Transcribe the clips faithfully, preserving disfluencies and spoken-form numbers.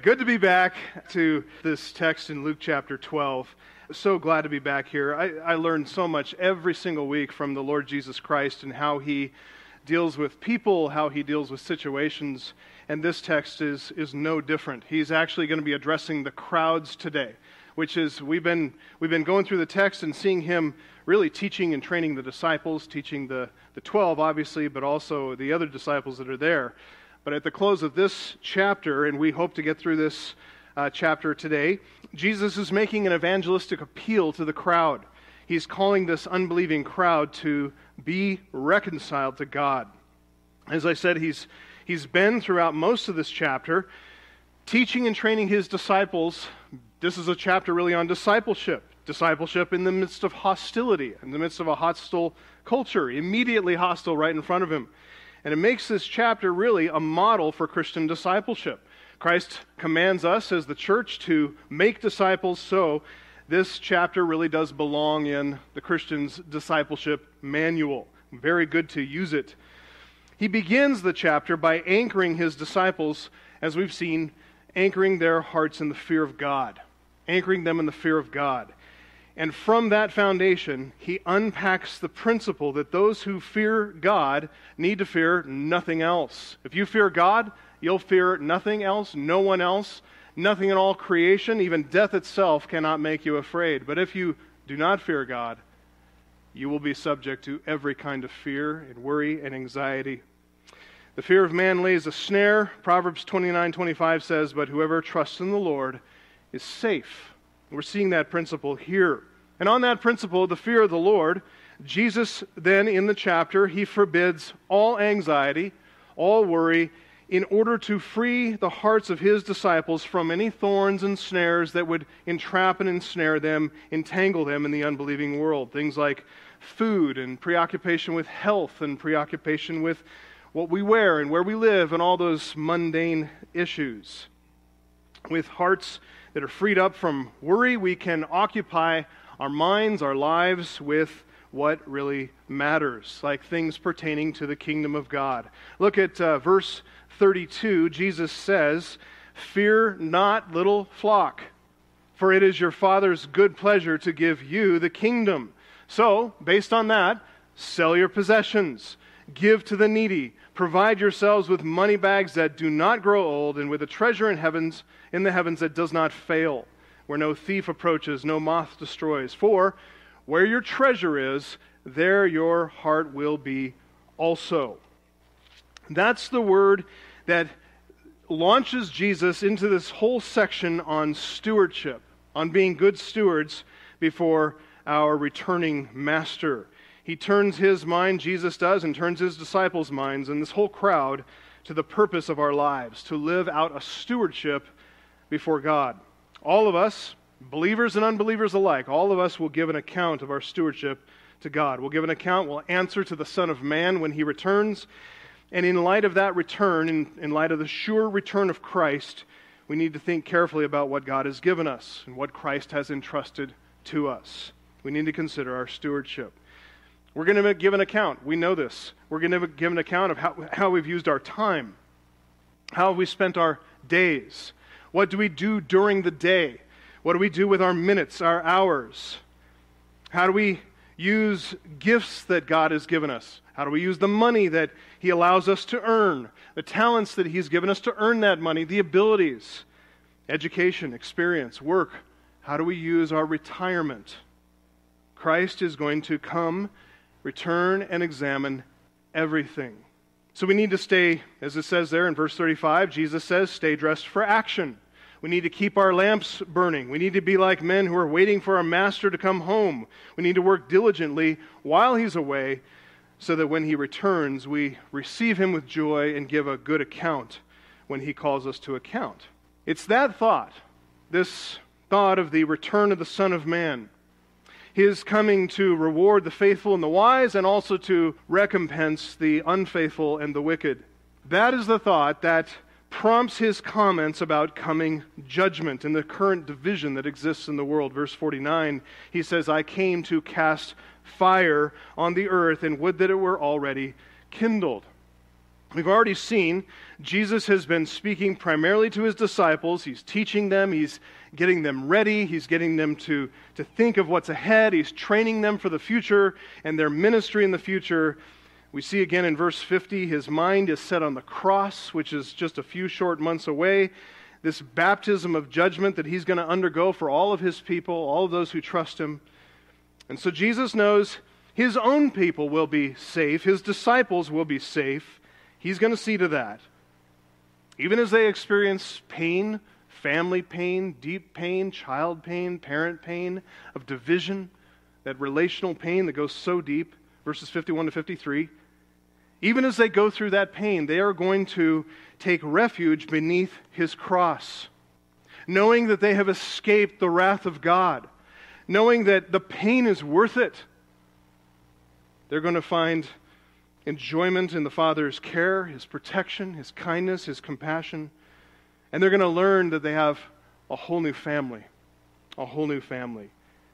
Good to be back to this text in Luke chapter twelve. So glad to be back here. I, I learned so much every single week from the Lord Jesus Christ and how He deals with people, how He deals with situations, and this text is, is no different. He's actually going to be addressing the crowds today, which is, we've been we've been going through the text and seeing Him really teaching and training the disciples, teaching the, the twelve, obviously, but also the other disciples that are there. But at the close of this chapter, and we hope to get through this uh, chapter today, Jesus is making an evangelistic appeal to the crowd. He's calling this unbelieving crowd to be reconciled to God. As I said, he's he's been throughout most of this chapter teaching and training His disciples. This is a chapter really on discipleship. Discipleship in the midst of hostility, in the midst of a hostile culture, immediately hostile right in front of Him. And it makes this chapter really a model for Christian discipleship. Christ commands us as the church to make disciples, so this chapter really does belong in the Christian's discipleship manual. Very good to use it. He begins the chapter by anchoring His disciples, as we've seen, anchoring their hearts in the fear of God. Anchoring them in the fear of God. And from that foundation, He unpacks the principle that those who fear God need to fear nothing else. If you fear God, you'll fear nothing else, no one else, nothing in all creation, even death itself cannot make you afraid. But if you do not fear God, you will be subject to every kind of fear and worry and anxiety. The fear of man lays a snare. Proverbs twenty-nine twenty-five says, "But whoever trusts in the Lord is safe." We're seeing that principle here. And on that principle, the fear of the Lord, Jesus then in the chapter, He forbids all anxiety, all worry, in order to free the hearts of His disciples from any thorns and snares that would entrap and ensnare them, entangle them in the unbelieving world. Things like food and preoccupation with health and preoccupation with what we wear and where we live and all those mundane issues. With hearts that are freed up from worry, we can occupy our minds, our lives with what really matters, like things pertaining to the kingdom of God. Look at uh, verse thirty-two. Jesus says, "Fear not, little flock, for it is your Father's good pleasure to give you the kingdom." So, based on that, sell your possessions, give to the needy, provide yourselves with money bags that do not grow old, and with a treasure in heavens, in the heavens that does not fail, where no thief approaches, no moth destroys. For where your treasure is, there your heart will be also. That's the word that launches Jesus into this whole section on stewardship, on being good stewards before our returning Master. He turns His mind, Jesus does, and turns His disciples' minds and this whole crowd to the purpose of our lives, to live out a stewardship before God. All of us, believers and unbelievers alike, all of us will give an account of our stewardship to God. We'll give an account, we'll answer to the Son of Man when He returns. And in light of that return, in, in light of the sure return of Christ, we need to think carefully about what God has given us and what Christ has entrusted to us. We need to consider our stewardship. We're going to give an account. We know this. We're going to give an account of how, how we've used our time. How have we spent our days? What do we do during the day? What do we do with our minutes, our hours? How do we use gifts that God has given us? How do we use the money that He allows us to earn? The talents that He's given us to earn that money, the abilities, education, experience, work. How do we use our retirement? Christ is going to come, return, and examine everything. So we need to stay, as it says there in verse thirty-five, Jesus says, stay dressed for action. We need to keep our lamps burning. We need to be like men who are waiting for our Master to come home. We need to work diligently while He's away so that when He returns, we receive Him with joy and give a good account when He calls us to account. It's that thought, this thought of the return of the Son of Man, His coming to reward the faithful and the wise and also to recompense the unfaithful and the wicked. That is the thought that prompts His comments about coming judgment and the current division that exists in the world. Verse forty-nine, He says, "I came to cast fire on the earth and would that it were already kindled." We've already seen Jesus has been speaking primarily to his disciples. He's teaching them. He's getting them ready. He's getting them to, to think of what's ahead. He's training them for the future and their ministry in the future. We see again in verse fifty, his mind is set on the cross, which is just a few short months away. This baptism of judgment that he's going to undergo for all of his people, all of those who trust him. And so Jesus knows his own people will be safe. His disciples will be safe. He's going to see to that. Even as they experience pain, family pain, deep pain, child pain, parent pain, of division, that relational pain that goes so deep, verses fifty-one to fifty-three, even as they go through that pain, they are going to take refuge beneath his cross, knowing that they have escaped the wrath of God, knowing that the pain is worth it. They're going to find enjoyment in the Father's care, his protection, his kindness, his compassion. And they're going to learn that they have a whole new family. A whole new family.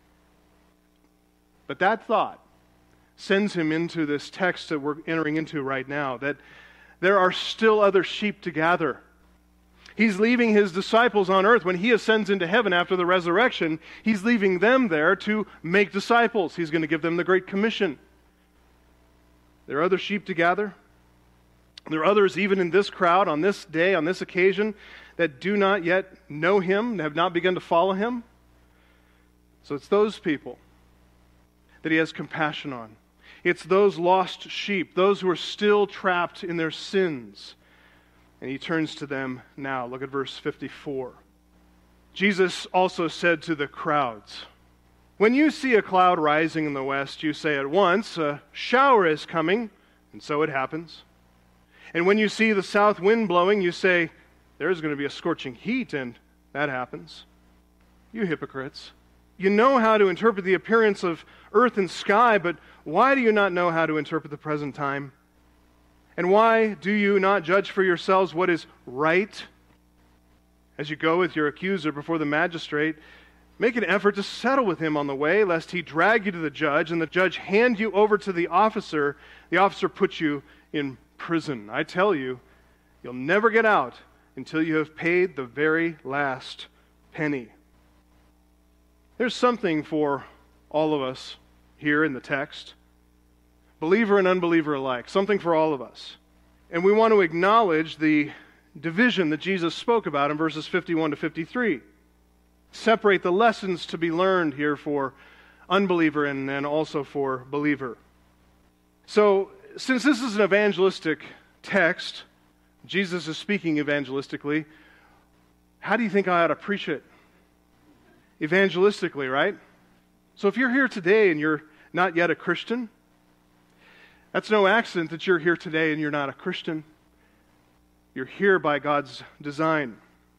But that thought sends him into this text that we're entering into right now, that there are still other sheep to gather. He's leaving his disciples on earth. When he ascends into heaven after the resurrection, he's leaving them there to make disciples. He's going to give them the Great Commission. There are other sheep to gather. There are others even in this crowd, on this day, on this occasion, that do not yet know him, have not begun to follow him. So it's those people that he has compassion on. It's those lost sheep, those who are still trapped in their sins. And he turns to them now. Look at verse fifty-four. Jesus also said to the crowds, "When you see a cloud rising in the west, you say at once, 'A shower is coming,' and so it happens. And when you see the south wind blowing, you say, 'There's going to be a scorching heat,' and that happens. You hypocrites! You know how to interpret the appearance of earth and sky, but why do you not know how to interpret the present time? And why do you not judge for yourselves what is right? As you go with your accuser before the magistrate, make an effort to settle with him on the way, lest he drag you to the judge, and the judge hand you over to the officer. The officer puts you in prison. I tell you, you'll never get out until you have paid the very last penny." There's something for all of us here in the text, believer and unbeliever alike, something for all of us. And we want to acknowledge the division that Jesus spoke about in verses fifty-one to fifty-three. Separate the lessons to be learned here for unbeliever and, and also for believer. So, since this is an evangelistic text, Jesus is speaking evangelistically, how do you think I ought to preach it? Evangelistically, right? So if you're here today and you're not yet a Christian, that's no accident that you're here today and you're not a Christian. You're here by God's design.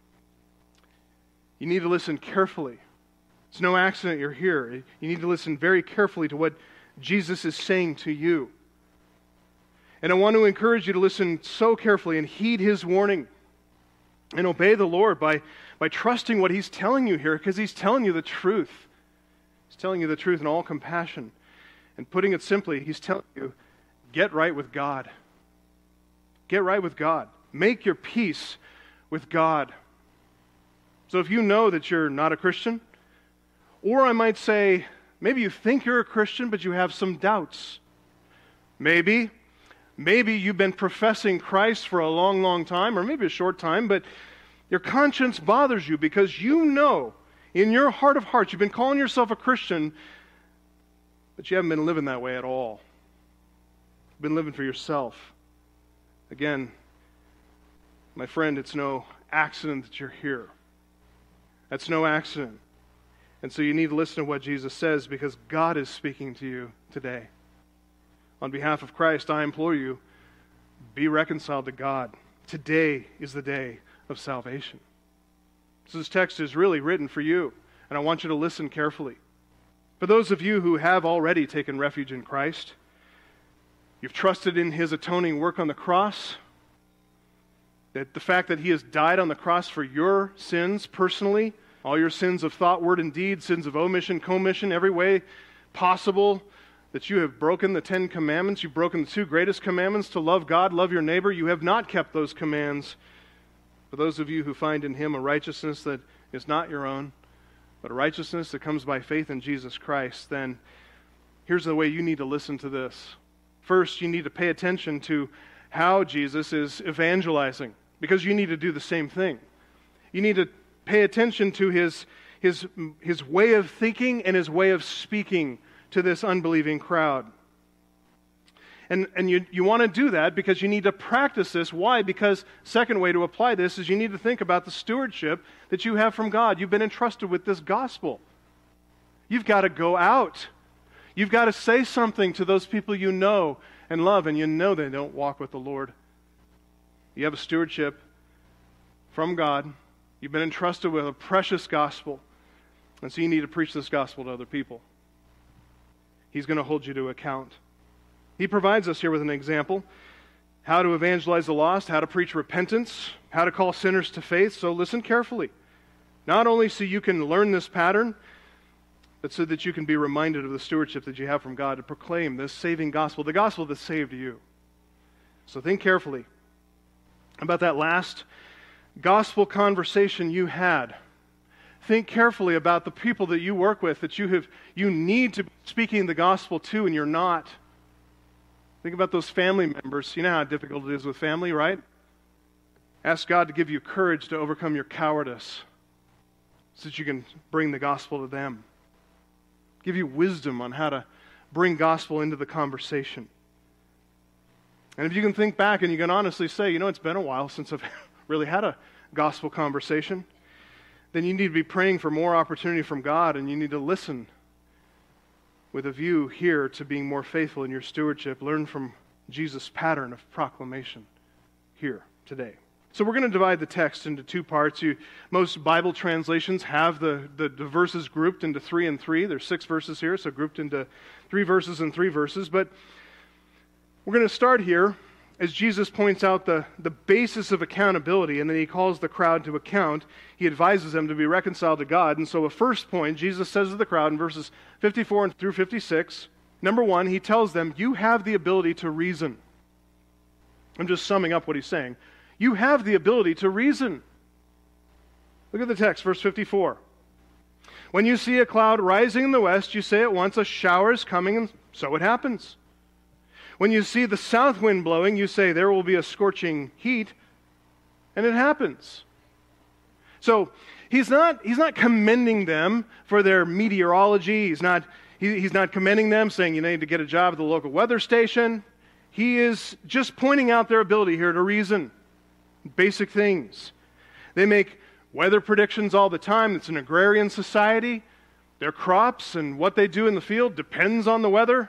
You need to listen carefully. It's no accident you're here. You need to listen very carefully to what Jesus is saying to you. And I want to encourage you to listen so carefully and heed his warning and obey the Lord by, by trusting what he's telling you here, because he's telling you the truth. He's telling you the truth in all compassion. And putting it simply, he's telling you, get right with God. Get right with God. Make your peace with God. So if you know that you're not a Christian, or I might say, maybe you think you're a Christian, but you have some doubts. Maybe, maybe you've been professing Christ for a long, long time, or maybe a short time, but your conscience bothers you because you know in your heart of hearts, you've been calling yourself a Christian, but you haven't been living that way at all. You've been living for yourself. Again, my friend, it's no accident that you're here. That's no accident. And so you need to listen to what Jesus says, because God is speaking to you today. On behalf of Christ, I implore you, be reconciled to God. Today is the day of salvation. So this text is really written for you, and I want you to listen carefully. For those of you who have already taken refuge in Christ, you've trusted in his atoning work on the cross, that the fact that he has died on the cross for your sins personally, all your sins of thought, word, and deed, sins of omission, commission, every way possible, that you have broken the Ten Commandments. You've broken the two greatest commandments, to love God, love your neighbor. You have not kept those commands. For those of you who find in him a righteousness that is not your own, but a righteousness that comes by faith in Jesus Christ, then here's the way you need to listen to this. First, you need to pay attention to how Jesus is evangelizing, because you need to do the same thing. You need to pay attention to his, his, his way of thinking and his way of speaking to this unbelieving crowd. And, and you, you want to do that because you need to practice this. Why? Because second way to apply this is you need to think about the stewardship that you have from God. You've been entrusted with this gospel. You've got to go out. You've got to say something to those people you know and love, and you know they don't walk with the Lord. You have a stewardship from God. You've been entrusted with a precious gospel. And so you need to preach this gospel to other people. He's going to hold you to account. He provides us here with an example. How to evangelize the lost, how to preach repentance, how to call sinners to faith. So listen carefully. Not only so you can learn this pattern, but so that you can be reminded of the stewardship that you have from God to proclaim this saving gospel, the gospel that saved you. So think carefully about that last gospel conversation you had. Think carefully about the people that you work with, that you have you need to be speaking the gospel to, and you're not. Think about those family members. You know how difficult it is with family, right? Ask God to give you courage to overcome your cowardice so that you can bring the gospel to them. Give you wisdom on how to bring gospel into the conversation. And if you can think back and you can honestly say, you know, it's been a while since I've really had a gospel conversation, then you need to be praying for more opportunity from God, and you need to listen with a view here to being more faithful in your stewardship. Learn from Jesus' pattern of proclamation here today. So we're going to divide the text into two parts. You, most Bible translations have the, the, the verses grouped into three and three. There's six verses here, so grouped into three verses and three verses. But we're going to start here as Jesus points out the, the basis of accountability, and then he calls the crowd to account. He advises them to be reconciled to God. And so a first point, Jesus says to the crowd in verses fifty-four through fifty-six, number one, he tells them, you have the ability to reason. I'm just summing up what he's saying. You have the ability to reason. Look at the text, verse fifty-four. When you see a cloud rising in the west, you say at once, a shower is coming, and so it happens. When you see the south wind blowing, you say, there will be a scorching heat, and it happens. So he's not, he's not commending them for their meteorology. He's not, he, he's not commending them, saying you need to get a job at the local weather station. He is just pointing out their ability here to reason. Basic things. They make weather predictions all the time. It's an agrarian society. Their crops and what they do in the field depends on the weather.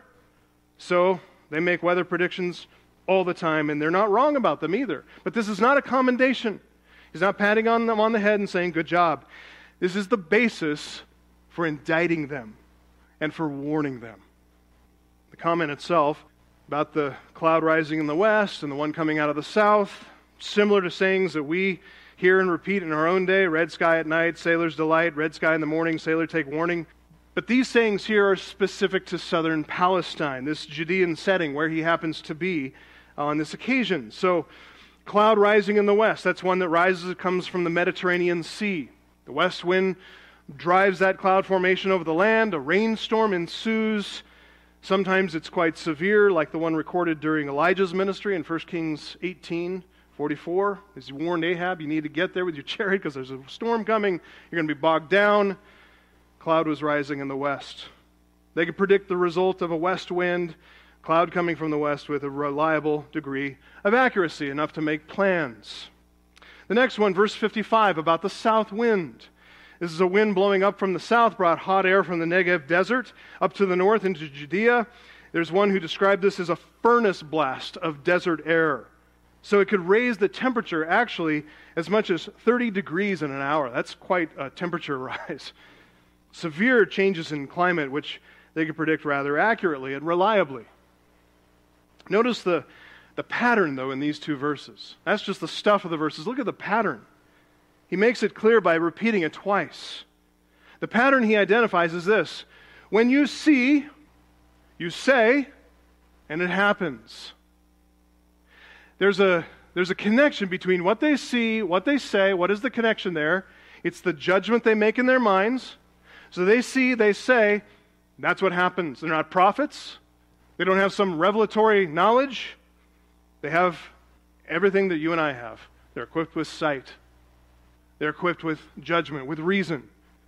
So they make weather predictions all the time, and they're not wrong about them either. But this is not a commendation. He's not patting on them on the head and saying, good job. This is the basis for indicting them and for warning them. The comment itself about the cloud rising in the west and the one coming out of the south, similar to sayings that we hear and repeat in our own day, red sky at night, sailor's delight, red sky in the morning, sailor take warning. But these sayings here are specific to southern Palestine, this Judean setting where he happens to be on this occasion. So, cloud rising in the west, that's one that rises, it comes from the Mediterranean Sea. The west wind drives that cloud formation over the land, a rainstorm ensues. Sometimes it's quite severe, like the one recorded during Elijah's ministry in First Kings eighteen forty-four. As he warned Ahab, you need to get there with your chariot because there's a storm coming, you're going to be bogged down. Cloud was rising in the west. They could predict the result of a west wind, cloud coming from the west with a reliable degree of accuracy, enough to make plans. The next one, verse fifty-five, about the south wind. This is a wind blowing up from the south, brought hot air from the Negev desert up to the north into Judea. There's one who described this as a furnace blast of desert air. So it could raise the temperature actually as much as thirty degrees in an hour. That's quite a temperature rise. Severe changes in climate, which they could predict rather accurately and reliably. Notice the, the pattern, though, in these two verses. That's just the stuff of the verses. Look at the pattern. He makes it clear by repeating it twice. The pattern he identifies is this. When you see, You say, and it happens. There's a, there's a connection between what they see, what they say. What is the connection there? It's the judgment they make in their minds. So they see, they say, that's what happens. They're not prophets. They don't have some revelatory knowledge. They have everything that you and I have. They're equipped with sight. They're equipped with judgment, with reason.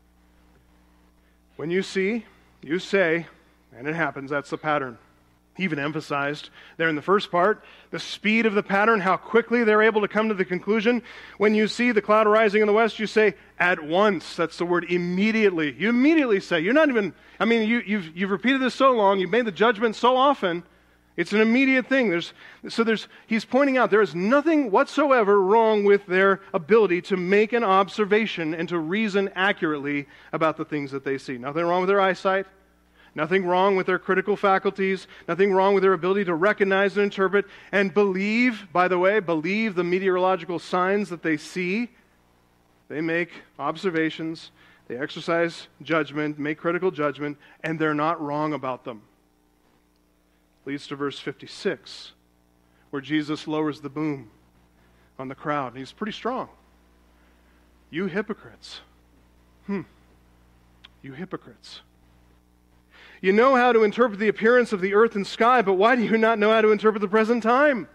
When you see, you say, and it happens. That's the pattern. He even emphasized there in the first part, the speed of the pattern, how quickly they're able to come to the conclusion. When you see the cloud rising in the west, you say, at once. That's the word immediately. You immediately say. You're not even, I mean, you, you've, you've repeated this so long, you've made the judgment so often, it's an immediate thing. There's, so there's, he's pointing out there is nothing whatsoever wrong with their ability to make an observation and to reason accurately about the things that they see. Nothing wrong with their eyesight. Nothing wrong with their critical faculties. Nothing wrong with their ability to recognize and interpret and believe, by the way, believe the meteorological signs that they see. They make observations. They exercise judgment, make critical judgment, and they're not wrong about them. Leads to verse fifty-six, where Jesus lowers the boom on the crowd. And he's pretty strong. You hypocrites. Hmm. You hypocrites. You know how to interpret the appearance of the earth and sky, but why do you not know how to interpret the present time?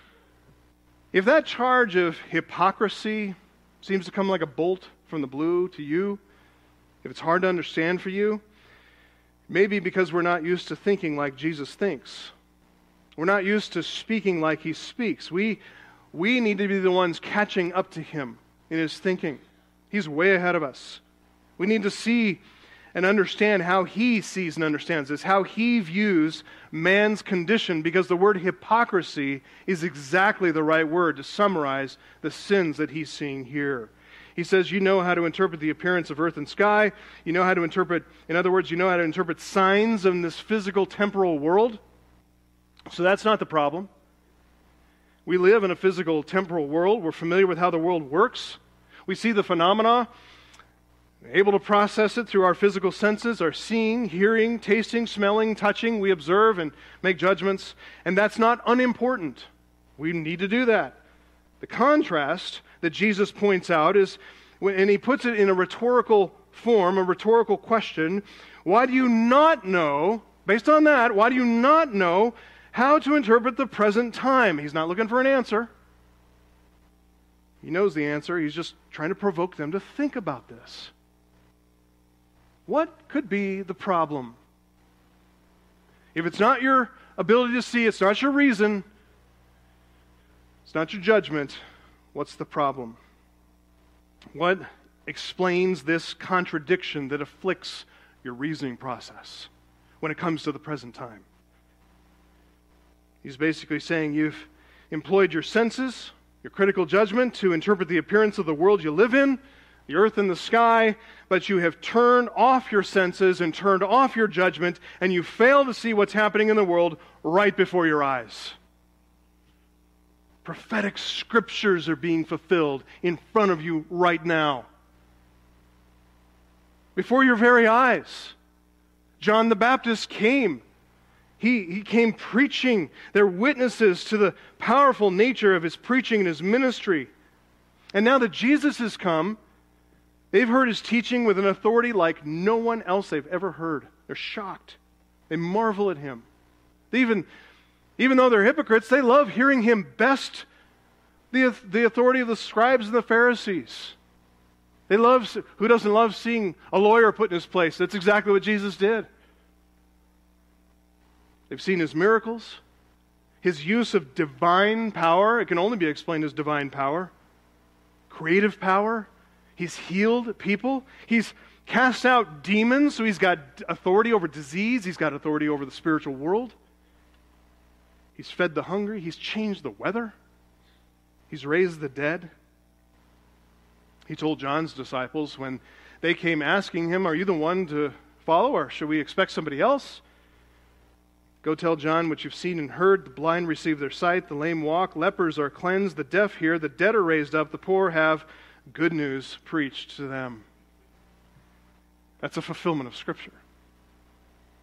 If that charge of hypocrisy seems to come like a bolt from the blue to you, if it's hard to understand for you, maybe because we're not used to thinking like Jesus thinks. We're not used to speaking like he speaks. We, we need to be the ones catching up to him in his thinking. He's way ahead of us. We need to see and understand how he sees and understands this, how he views man's condition, because the word hypocrisy is exactly the right word to summarize the sins that he's seeing here. He says, you know how to interpret the appearance of earth and sky. You know how to interpret, in other words, you know how to interpret signs in this physical temporal world. So that's not the problem. We live in a physical temporal world. We're familiar with how the world works. We see the phenomena, able to process it through our physical senses, our seeing, hearing, tasting, smelling, touching. We observe and make judgments, and that's not unimportant. We need to do that. The contrast that Jesus points out is, and he puts it in a rhetorical form, a rhetorical question, why do you not know, based on that, why do you not know how to interpret the present time? He's not looking for an answer. He knows the answer. He's just trying to provoke them to think about this. What could be the problem? If it's not your ability to see, it's not your reason, it's not your judgment, what's the problem? What explains this contradiction that afflicts your reasoning process when it comes to the present time? He's basically saying you've employed your senses, your critical judgment to interpret the appearance of the world you live in, the earth and the sky, but you have turned off your senses and turned off your judgment, and you fail to see what's happening in the world right before your eyes. Prophetic scriptures are being fulfilled in front of you right now. Before your very eyes. John the Baptist came. He, he came preaching. They're witnesses to the powerful nature of his preaching and his ministry. And now that Jesus has come, they've heard his teaching with an authority like no one else they've ever heard. They're shocked. They marvel at him. They even, even though they're hypocrites, they love hearing him best the, the authority of the scribes and the Pharisees. They love, who doesn't love seeing a lawyer put in his place? That's exactly what Jesus did. They've seen his miracles, his use of divine power. It can only be explained as divine power. Creative power. He's healed people. He's cast out demons, so he's got authority over disease. He's got authority over the spiritual world. He's fed the hungry. He's changed the weather. He's raised the dead. He told John's disciples when they came asking him, are you the one to follow, or should we expect somebody else? Go tell John what you've seen and heard. The blind receive their sight, the lame walk, lepers are cleansed, the deaf hear, the dead are raised up, the poor have good news preached to them. That's a fulfillment of Scripture.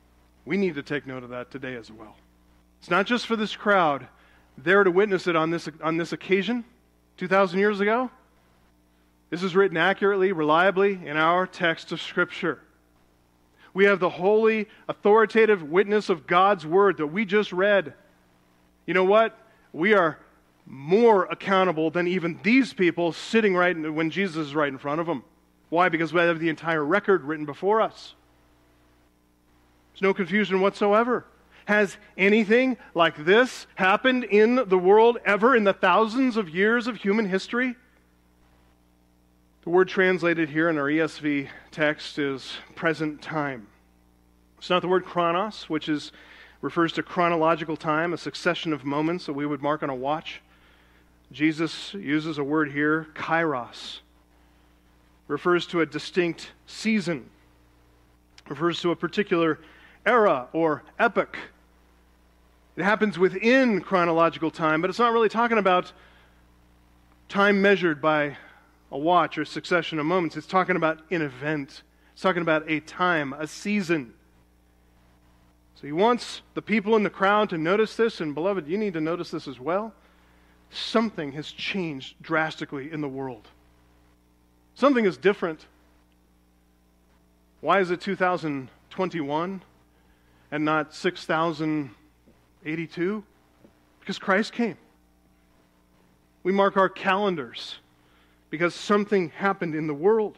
We need to take note of that today as well. It's not just for this crowd there to witness it on this, on this occasion, two thousand years ago. This is written accurately, reliably in our text of Scripture. We have the holy, authoritative witness of God's Word that we just read. You know what? We are more accountable than even these people sitting right in, when Jesus is right in front of them. Why? Because we have the entire record written before us. There's no confusion whatsoever. Has anything like this happened in the world ever in the thousands of years of human history? The word translated here in our E S V text is present time. It's not the word chronos, which is refers to chronological time, a succession of moments that we would mark on a watch. Jesus uses a word here, kairos. Refers to a distinct season. Refers to a particular era or epoch. It happens within chronological time, but it's not really talking about time measured by a watch or a succession of moments. It's talking about an event. It's talking about a time, a season. So he wants the people in the crowd to notice this, and beloved, you need to notice this as well. Something has changed drastically in the world. Something is different. Why is it two thousand twenty-one and not six thousand eighty-two? Because Christ came. We mark our calendars because something happened in the world.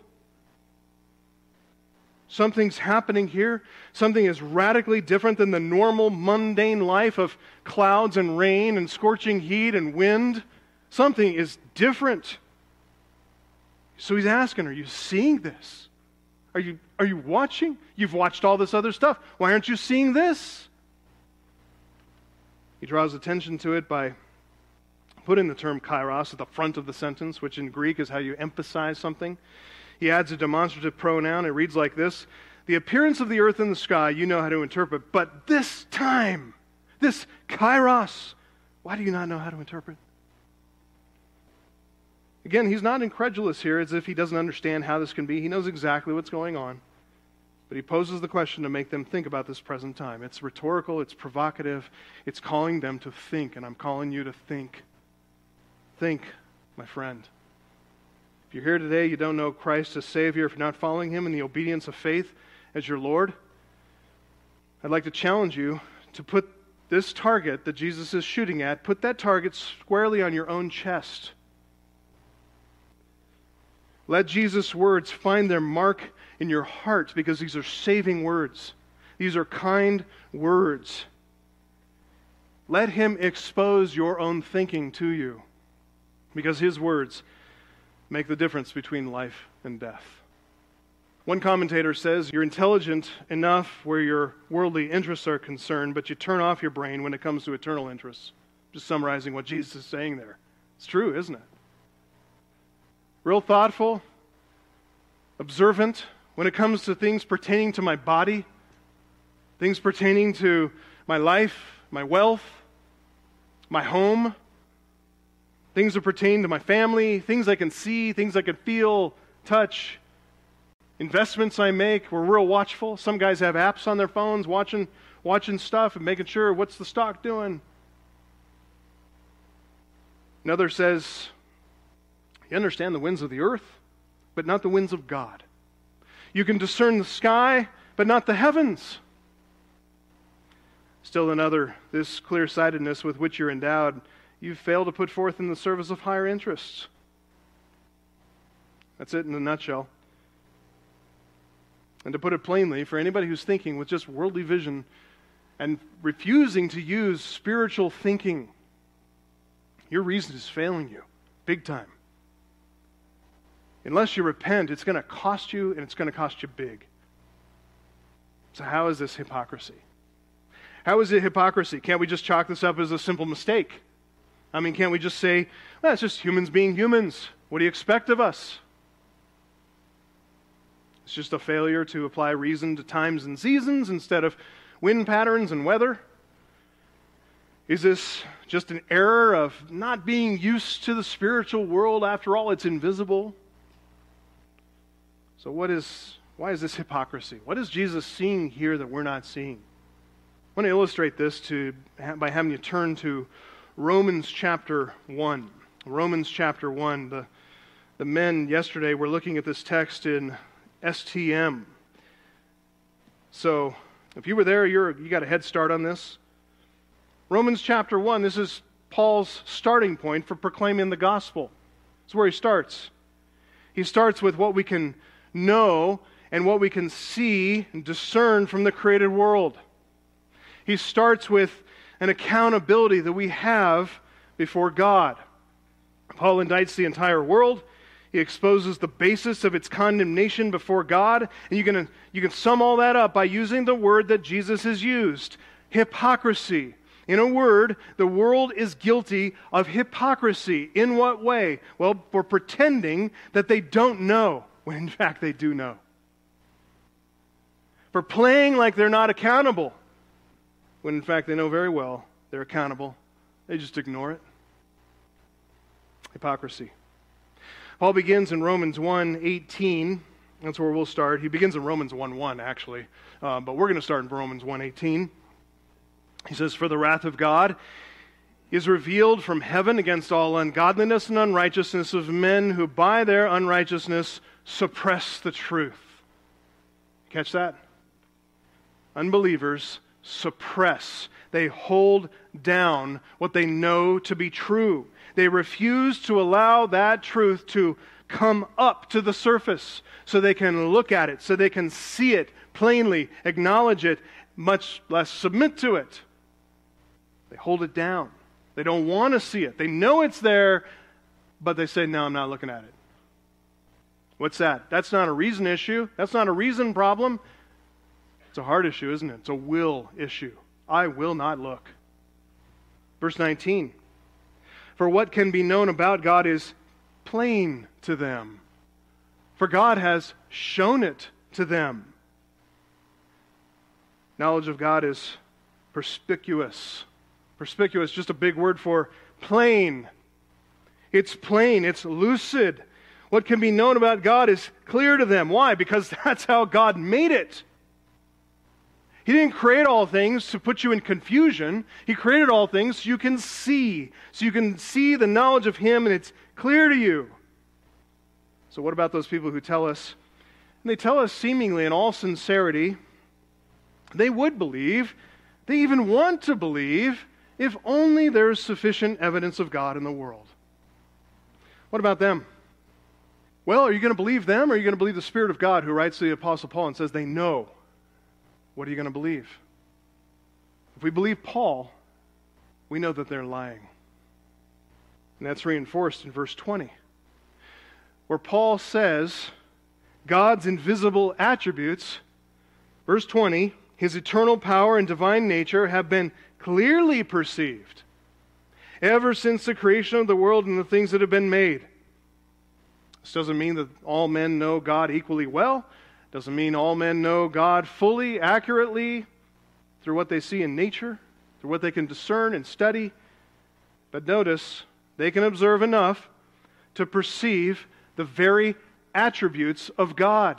Something's happening here. Something is radically different than the normal mundane life of clouds and rain and scorching heat and wind. Something is different. So he's asking, are you seeing this? Are you, are you watching? You've watched all this other stuff. Why aren't you seeing this? He draws attention to it by putting the term kairos at the front of the sentence, which in Greek is how you emphasize something. He adds a demonstrative pronoun. It reads like this: the appearance of the earth and the sky, you know how to interpret, but this time, this kairos, why do you not know how to interpret? Again, he's not incredulous here as if he doesn't understand how this can be. He knows exactly what's going on. But he poses the question to make them think about this present time. It's rhetorical, it's provocative, it's calling them to think, and I'm calling you to think. Think, my friend. If you're here today, you don't know Christ as Savior, if you're not following Him in the obedience of faith as your Lord, I'd like to challenge you to put this target that Jesus is shooting at, put that target squarely on your own chest. Let Jesus' words find their mark in your heart, because these are saving words. These are kind words. Let Him expose your own thinking to you, because His words make the difference between life and death. One commentator says, you're intelligent enough where your worldly interests are concerned, but you turn off your brain when it comes to eternal interests. Just summarizing what Jesus is saying there. It's true, isn't it? Real thoughtful, observant when it comes to things pertaining to my body, things pertaining to my life, my wealth, my home, things that pertain to my family, things I can see, things I can feel, touch, investments I make. We're real watchful. Some guys have apps on their phones watching, watching stuff and making sure what's the stock doing. Another says, you understand the winds of the earth, but not the winds of God. You can discern the sky, but not the heavens. Still another, this clear-sightedness with which you're endowed, you fail to put forth in the service of higher interests. That's it in a nutshell. And to put it plainly, for anybody who's thinking with just worldly vision and refusing to use spiritual thinking, your reason is failing you, big time. Unless you repent, it's going to cost you, and it's going to cost you big. So how is this hypocrisy? How is it hypocrisy? Can't we just chalk this up as a simple mistake? I mean, can't we just say, well, it's just humans being humans. What do you expect of us? It's just a failure to apply reason to times and seasons instead of wind patterns and weather? Is this just an error of not being used to the spiritual world? After all, it's invisible. So what is, why is this hypocrisy? What is Jesus seeing here that we're not seeing? I want to illustrate this to, by having you turn to Romans chapter one. Romans chapter one. The, the men yesterday were looking at this text in S T M. So, if you were there, you're, you got a head start on this. Romans chapter one, this is Paul's starting point for proclaiming the gospel. It's where he starts. He starts with what we can know and what we can see and discern from the created world. He starts with an accountability that we have before God. Paul indicts the entire world. He exposes the basis of its condemnation before God. And you can, you can sum all that up by using the word that Jesus has used, hypocrisy. In a word, the world is guilty of hypocrisy. In what way? Well, for pretending that they don't know, when in fact they do know. For playing like they're not accountable, when in fact they know very well they're accountable. They just ignore it. Hypocrisy. Paul begins in Romans one eighteen. That's where we'll start. He begins in Romans one one, actually. Uh, but we're going to start in Romans one eighteen. He says, "For the wrath of God is revealed from heaven against all ungodliness and unrighteousness of men who by their unrighteousness suppress the truth." Catch that? Unbelievers suppress. They hold down what they know to be true. They refuse to allow that truth to come up to the surface so they can look at it, so they can see it plainly, acknowledge it, much less submit to it. They hold it down. They don't want to see it. They know it's there, but they say, no, I'm not looking at it. What's that? That's not a reason issue. That's not a reason problem. It's a heart issue, isn't it? It's a will issue. I will not look. Verse nineteen. "For what can be known about God is plain to them, for God has shown it to them." Knowledge of God is perspicuous. Perspicuous, just a big word for plain. It's plain, it's lucid. What can be known about God is clear to them. Why? Because that's how God made it. He didn't create all things to put you in confusion. He created all things so you can see. So you can see the knowledge of Him and it's clear to you. So what about those people who tell us, and they tell us seemingly in all sincerity, they would believe, they even want to believe, if only there's sufficient evidence of God in the world. What about them? Well, are you going to believe them, or are you going to believe the Spirit of God who writes to the Apostle Paul and says they know? What are you going to believe? If we believe Paul, we know that they're lying. And that's reinforced in verse twenty, where Paul says God's invisible attributes, verse twenty, His eternal power and divine nature have been clearly perceived ever since the creation of the world and the things that have been made. This doesn't mean that all men know God equally well. Doesn't mean all men know God fully, accurately, through what they see in nature, through what they can discern and study. But notice, they can observe enough to perceive the very attributes of God.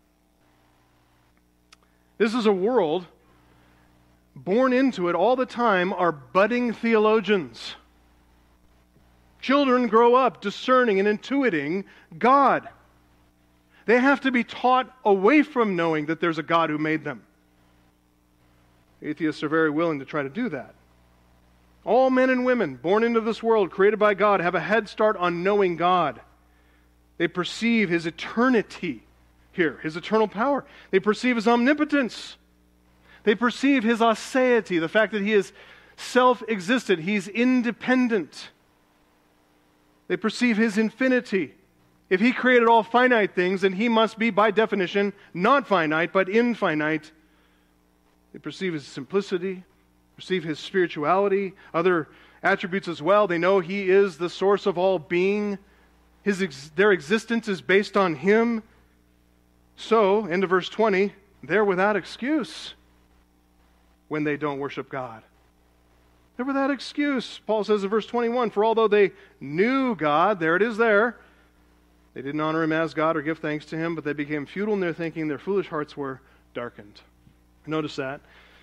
This is a world, born into it all the time are budding theologians. Children grow up discerning and intuiting God. They have to be taught away from knowing that there's a God who made them. Atheists are very willing to try to do that. All men and women born into this world, created by God, have a head start on knowing God. They perceive His eternity here, His eternal power. They perceive His omnipotence. They perceive His aseity, the fact that He is self-existent, He's independent. They perceive His infinity. If He created all finite things, then He must be, by definition, not finite, but infinite. They perceive His simplicity, perceive His spirituality, other attributes as well. They know He is the source of all being. His ex- their existence is based on Him. So, end of verse twenty, they're without excuse when they don't worship God. They're without excuse. Paul says in verse twenty-one, "For although they knew God," there it is there, "they didn't honor Him as God or give thanks to Him, but they became futile in their thinking, their foolish hearts were darkened." Notice that.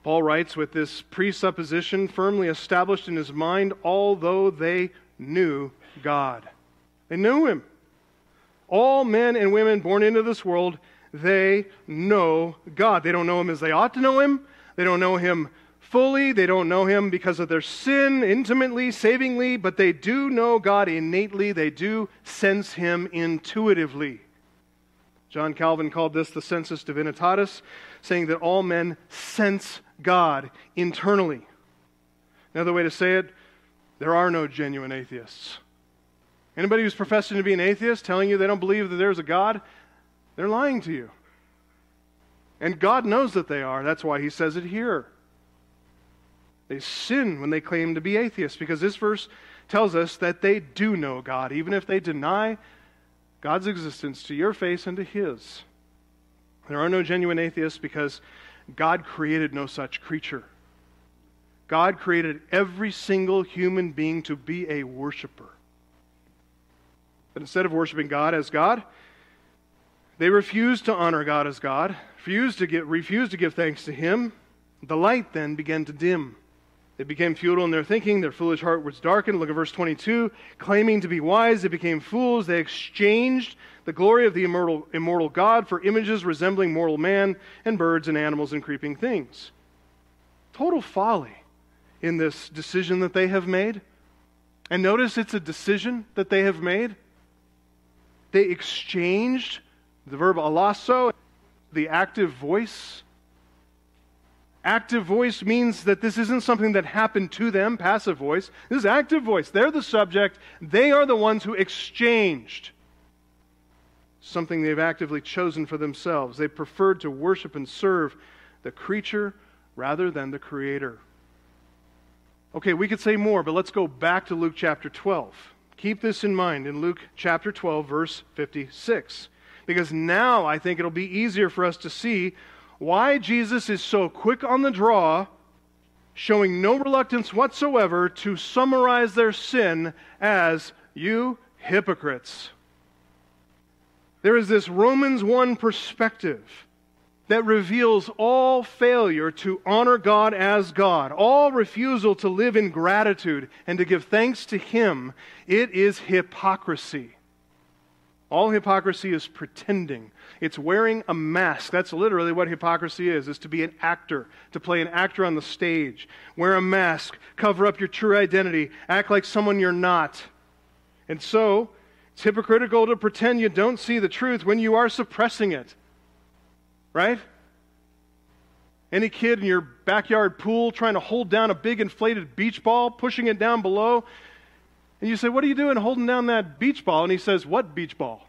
Paul writes with this presupposition firmly established in his mind, although they knew God. They knew Him. All men and women born into this world, they know God. They don't know Him as they ought to know Him. They don't know Him fully. They don't know Him because of their sin, intimately, savingly, but they do know God innately. They do sense Him intuitively. John Calvin called this the sensus divinitatis, saying that all men sense God internally. Another way to say it, there are no genuine atheists. Anybody who's professing to be an atheist, telling you they don't believe that there's a God, they're lying to you. And God knows that they are. That's why He says it here. They sin when they claim to be atheists, because this verse tells us that they do know God, even if they deny God's existence to your face and to His. There are no genuine atheists because God created no such creature. God created every single human being to be a worshiper. But instead of worshiping God as God, they refused to honor God as God, refused to give, refused to give thanks to Him. The light then began to dim. They became futile in their thinking. Their foolish heart was darkened. Look at verse twenty-two. Claiming to be wise, they became fools. They exchanged the glory of the immortal, immortal God for images resembling mortal man and birds and animals and creeping things. Total folly in this decision that they have made. And notice it's a decision that they have made. They exchanged the verb alasso, the active voice. Active voice means that this isn't something that happened to them, passive voice. This is active voice. They're the subject. They are the ones who exchanged something they've actively chosen for themselves. They preferred to worship and serve the creature rather than the Creator. Okay, we could say more, but let's go back to Luke chapter twelve. Keep this in mind in Luke chapter twelve, verse fifty-six. Because now I think it'll be easier for us to see why Jesus is so quick on the draw, showing no reluctance whatsoever to summarize their sin as, "You hypocrites." There is this Romans one perspective that reveals all failure to honor God as God, all refusal to live in gratitude and to give thanks to Him. It is hypocrisy. All hypocrisy is pretending. It's wearing a mask. That's literally what hypocrisy is, is to be an actor, to play an actor on the stage. Wear a mask, cover up your true identity, act like someone you're not. And so, it's hypocritical to pretend you don't see the truth when you are suppressing it. Right? Any kid in your backyard pool trying to hold down a big inflated beach ball, pushing it down below, and you say, "What are you doing holding down that beach ball?" And he says, "What beach ball?"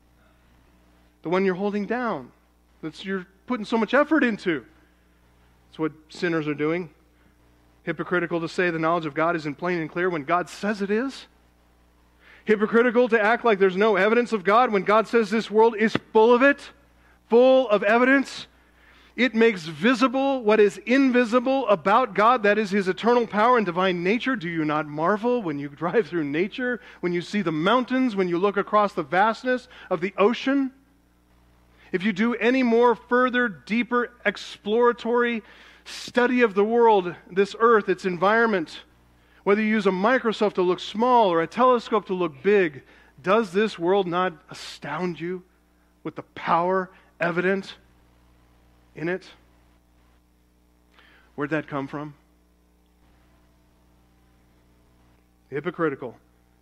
The one you're holding down. That's you're putting so much effort into. That's what sinners are doing. Hypocritical to say the knowledge of God isn't plain and clear when God says it is. Hypocritical to act like there's no evidence of God when God says this world is full of it, full of evidence. It makes visible what is invisible about God, that is His eternal power and divine nature. Do you not marvel when you drive through nature, when you see the mountains, when you look across the vastness of the ocean? If you do any more further, deeper, exploratory study of the world, this earth, its environment, whether you use a microscope to look small or a telescope to look big, does this world not astound you with the power evident in it? Where'd that come from? Hypocritical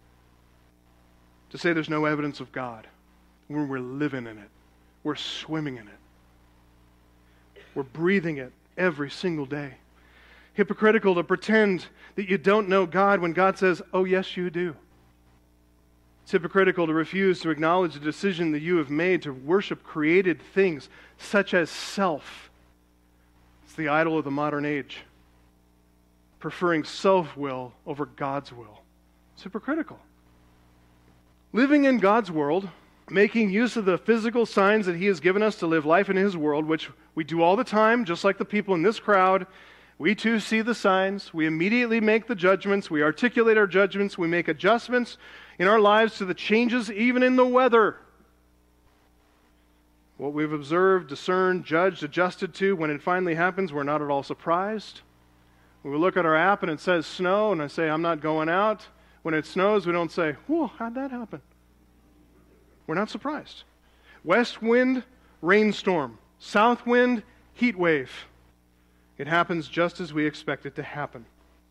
to say there's no evidence of God when we're living in it. We're swimming in it. We're breathing it every single day. Hypocritical to pretend that you don't know God when God says, "Oh, yes, you do." It's hypocritical to refuse to acknowledge the decision that you have made to worship created things such as self. It's the idol of the modern age. Preferring self-will over God's will. It's hypocritical. Living in God's world, making use of the physical signs that He has given us to live life in His world, which we do all the time, just like the people in this crowd. We too see the signs. We immediately make the judgments. We articulate our judgments. We make adjustments in our lives to the changes even in the weather. What we've observed, discerned, judged, adjusted to, when it finally happens, we're not at all surprised. When we look at our app and it says snow, and I say, I'm not going out. When it snows, we don't say, whoa, how'd that happen? We're not surprised. West wind, rainstorm. South wind, heat wave. It happens just as we expect it to happen.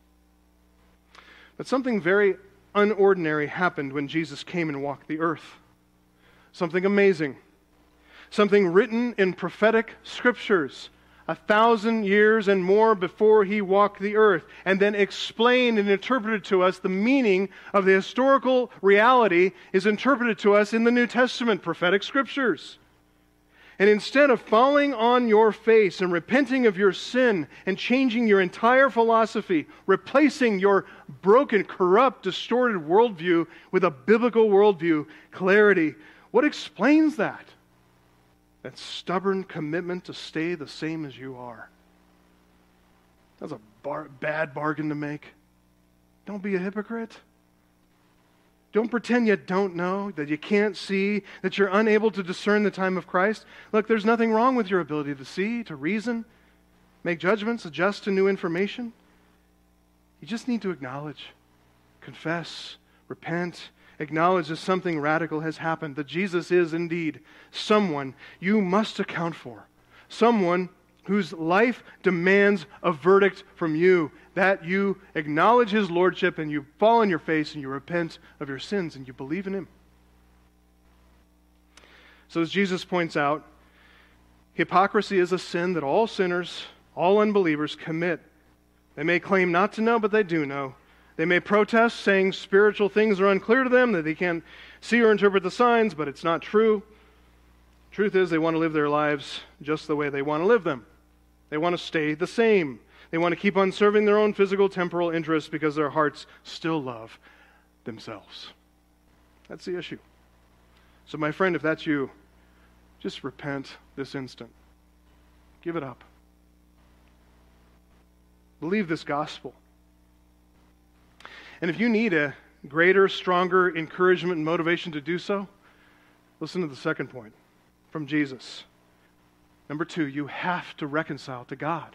But something very unordinary happened when Jesus came and walked the earth. Something amazing. Something written in prophetic scriptures a thousand years and more before he walked the earth, and then explained and interpreted to us. The meaning of the historical reality is interpreted to us in the New Testament prophetic scriptures. And instead of falling on your face and repenting of your sin and changing your entire philosophy, replacing your broken, corrupt, distorted worldview with a biblical worldview, clarity, what explains that? That stubborn commitment to stay the same as you are. That's a bar- bad bargain to make. Don't be a hypocrite. Don't pretend you don't know, that you can't see, that you're unable to discern the time of Christ. Look, there's nothing wrong with your ability to see, to reason, make judgments, adjust to new information. You just need to acknowledge, confess, repent, acknowledge that something radical has happened, that Jesus is indeed someone you must account for, someone whose life demands a verdict from you, that you acknowledge his lordship and you fall on your face and you repent of your sins and you believe in him. So as Jesus points out, hypocrisy is a sin that all sinners, all unbelievers commit. They may claim not to know, but they do know. They may protest, saying spiritual things are unclear to them, that they can't see or interpret the signs, but it's not true. Truth is, they want to live their lives just the way they want to live them. They want to stay the same. They want to keep on serving their own physical, temporal interests because their hearts still love themselves. That's the issue. So my friend, if that's you, just repent this instant. Give it up. Believe this gospel. And if you need a greater, stronger encouragement and motivation to do so, listen to the second point from Jesus. Number two, you have to reconcile to God.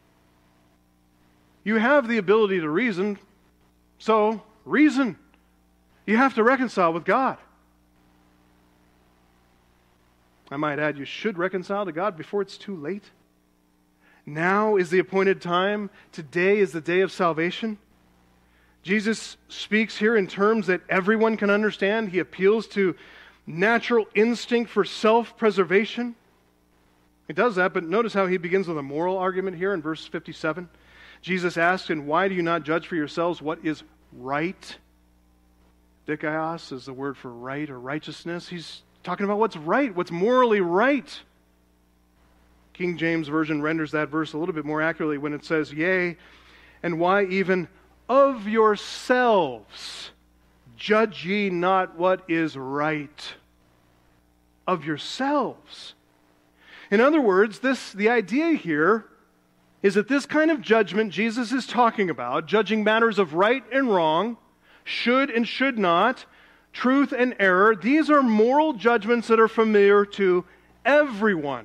You have the ability to reason, so reason. You have to reconcile with God. I might add, you should reconcile to God before it's too late. Now is the appointed time. Today is the day of salvation. Jesus speaks here in terms that everyone can understand. He appeals to natural instinct for self-preservation. He does that, but notice how he begins with a moral argument here in verse fifty-seven. Jesus asks, and why do you not judge for yourselves what is right? Dikaios is the word for right or righteousness. He's talking about what's right, what's morally right. King James Version renders that verse a little bit more accurately when it says, yea, and why even of yourselves judge ye not what is right? Of yourselves. In other words, this the idea here is that this kind of judgment Jesus is talking about, judging matters of right and wrong, should and should not, truth and error, these are moral judgments that are familiar to everyone.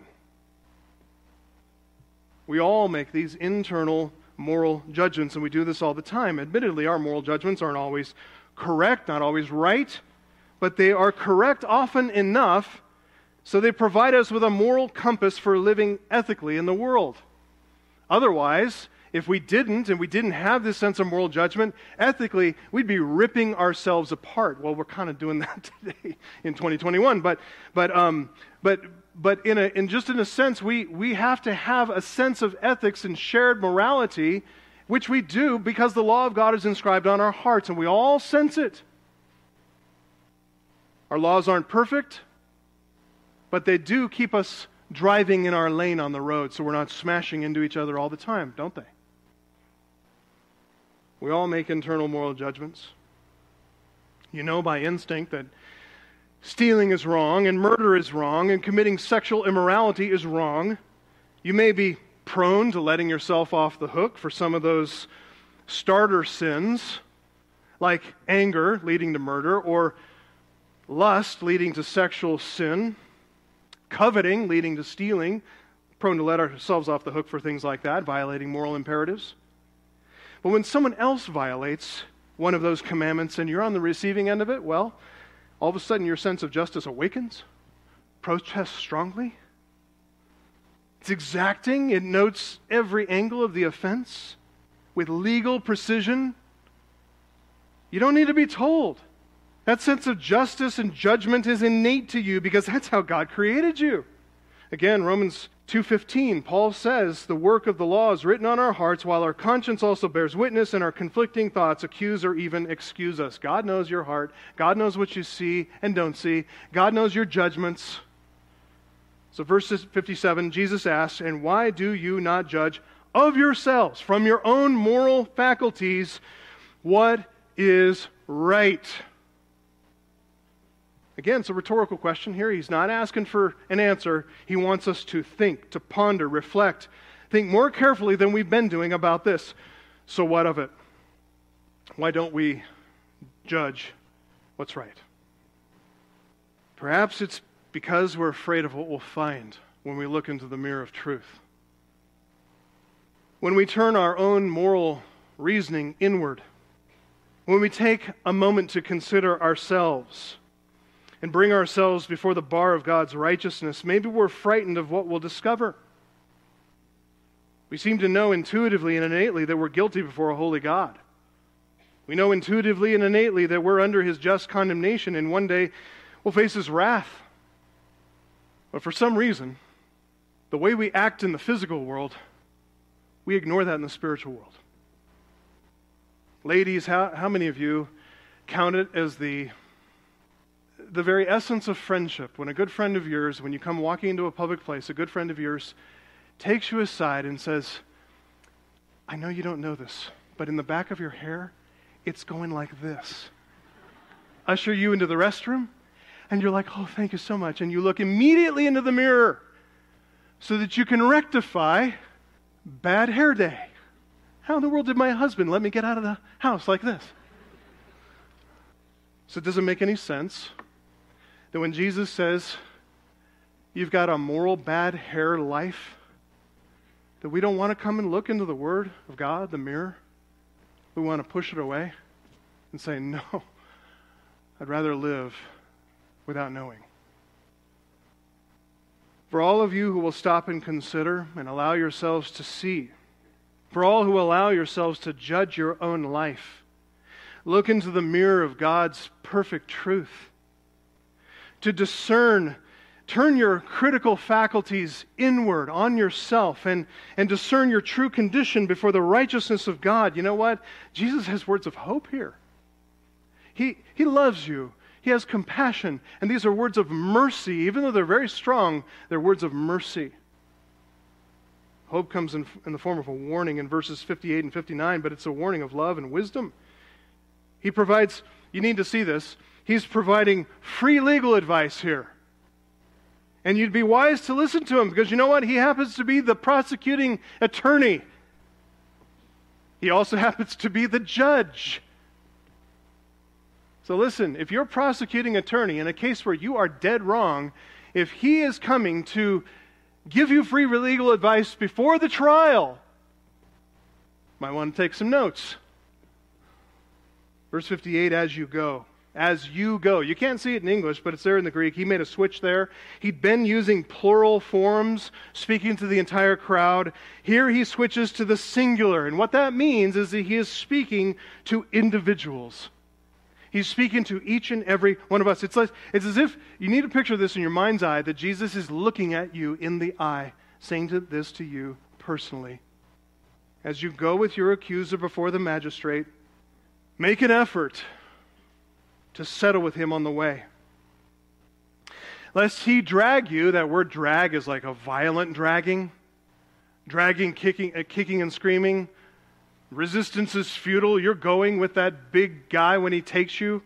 We all make these internal moral judgments, and we do this all the time. Admittedly, our moral judgments aren't always correct, not always right, but they are correct often enough so they provide us with a moral compass for living ethically in the world. Otherwise, if we didn't, and we didn't have this sense of moral judgment, ethically, we'd be ripping ourselves apart. Well, we're kind of doing that today in twenty twenty-one, but but um, but but in a in just in a sense, we we have to have a sense of ethics and shared morality, which we do because the law of God is inscribed on our hearts, and we all sense it. Our laws aren't perfect, but they do keep us driving in our lane on the road so we're not smashing into each other all the time, don't they? We all make internal moral judgments. You know by instinct that stealing is wrong and murder is wrong and committing sexual immorality is wrong. You may be prone to letting yourself off the hook for some of those starter sins, like anger leading to murder or lust leading to sexual sin. coveting, leading to stealing, prone to let ourselves off the hook for things like that, violating moral imperatives. But when someone else violates one of those commandments and you're on the receiving end of it, well, all of a sudden your sense of justice awakens, protests strongly. It's exacting. It notes every angle of the offense with legal precision. You don't need to be told. That sense of justice and judgment is innate to you because that's how God created you. Again, Romans two fifteen, Paul says, the work of the law is written on our hearts, while our conscience also bears witness, and our conflicting thoughts accuse or even excuse us. God knows your heart. God knows what you see and don't see. God knows your judgments. So verse fifty-seven, Jesus asks, and why do you not judge of yourselves, from your own moral faculties, what is right? Again, it's a rhetorical question here. He's not asking for an answer. He wants us to think, to ponder, reflect, think more carefully than we've been doing about this. So what of it? Why don't we judge what's right? Perhaps it's because we're afraid of what we'll find when we look into the mirror of truth. When we turn our own moral reasoning inward, when we take a moment to consider ourselves and bring ourselves before the bar of God's righteousness, maybe we're frightened of what we'll discover. We seem to know intuitively and innately that we're guilty before a holy God. We know intuitively and innately that we're under His just condemnation, and one day we'll face His wrath. But for some reason, the way we act in the physical world, we ignore that in the spiritual world. Ladies, how, how many of you count it as the the very essence of friendship when a good friend of yours, when you come walking into a public place, a good friend of yours takes you aside and says, I know you don't know this, but in the back of your hair, it's going like this. Usher you into the restroom, and you're like, oh, thank you so much. And you look immediately into the mirror so that you can rectify bad hair day. How in the world did my husband let me get out of the house like this? So it doesn't make any sense that when Jesus says, you've got a moral bad hair life, that we don't want to come and look into the Word of God, the mirror. We want to push it away and say, no, I'd rather live without knowing. For all of you who will stop and consider and allow yourselves to see, for all who allow yourselves to judge your own life, look into the mirror of God's perfect truth, to discern, turn your critical faculties inward on yourself and, and discern your true condition before the righteousness of God. You know what? Jesus has words of hope here. He, he loves you. He has compassion. And these are words of mercy. Even though they're very strong, they're words of mercy. Hope comes in, in the form of a warning in verses fifty-eight and fifty-nine, but it's a warning of love and wisdom. He provides, you need to see this, He's providing free legal advice here. And you'd be wise to listen to Him because you know what? He happens to be the prosecuting attorney. He also happens to be the judge. So listen, if you're prosecuting attorney in a case where you are dead wrong, if he is coming to give you free legal advice before the trial, might want to take some notes. Verse fifty-eight, as you go. As you go. You can't see it in English, but it's there in the Greek. He made a switch there. He'd been using plural forms, speaking to the entire crowd. Here he switches to the singular. And what that means is that he is speaking to individuals. He's speaking to each and every one of us. It's like, it's as if you need to picture this in your mind's eye, that Jesus is looking at you in the eye, saying to this to you personally. As you go with your accuser before the magistrate, make an effort to settle with him on the way. Lest he drag you, that word drag is like a violent dragging, dragging, kicking, uh, kicking and screaming. Resistance is futile. You're going with that big guy when he takes you.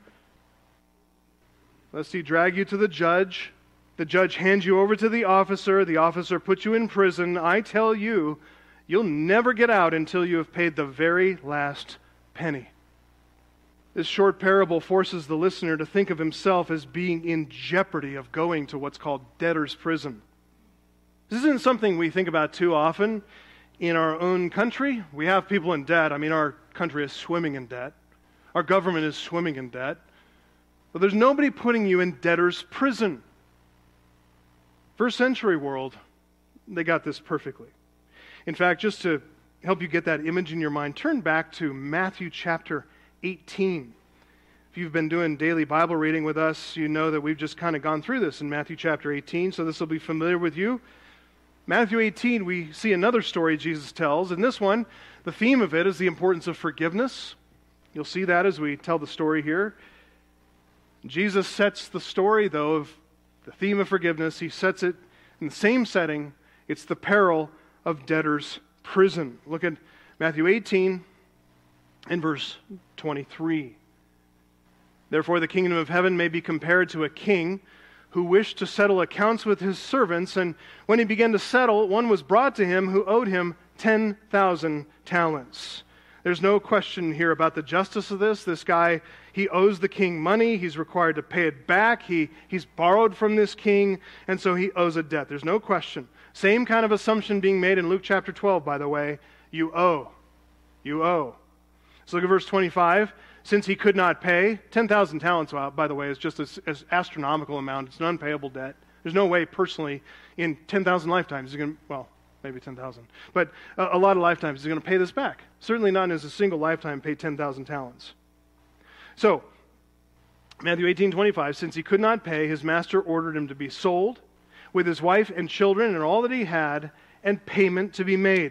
Lest he drag you to the judge. The judge hands you over to the officer. The officer puts you in prison. I tell you, you'll never get out until you have paid the very last penny. This short parable forces the listener to think of himself as being in jeopardy of going to what's called debtor's prison. This isn't something we think about too often in our own country. We have people in debt. I mean, our country is swimming in debt. Our government is swimming in debt. But there's nobody putting you in debtor's prison. First century world, they got this perfectly. In fact, just to help you get that image in your mind, turn back to Matthew chapter eighteen. If you've been doing daily Bible reading with us, you know that we've just kind of gone through this in Matthew chapter eighteen, so this will be familiar with you. Matthew eighteen, we see another story Jesus tells. In this one, the theme of it is the importance of forgiveness. You'll see that as we tell the story here. Jesus sets the story, though, of the theme of forgiveness. He sets it in the same setting. It's the peril of debtor's prison. Look at Matthew eighteen and verse twenty-three. Therefore, the kingdom of heaven may be compared to a king who wished to settle accounts with his servants, and when he began to settle, one was brought to him who owed him ten thousand talents. There's no question here about the justice of this. This guy, he owes the king money. He's required to pay it back. He, he's borrowed from this king, and so he owes a debt. There's no question. Same kind of assumption being made in Luke chapter twelve, by the way. You owe. You owe. So look at verse twenty-five. Since he could not pay, ten thousand talents, by the way, is just an astronomical amount. It's an unpayable debt. There's no way personally in ten thousand lifetimes he's going to, well, maybe ten thousand, but a, a lot of lifetimes he's going to pay this back. Certainly not in his single lifetime pay ten thousand talents. So, Matthew eighteen twenty-five, since he could not pay, his master ordered him to be sold with his wife and children and all that he had, and payment to be made.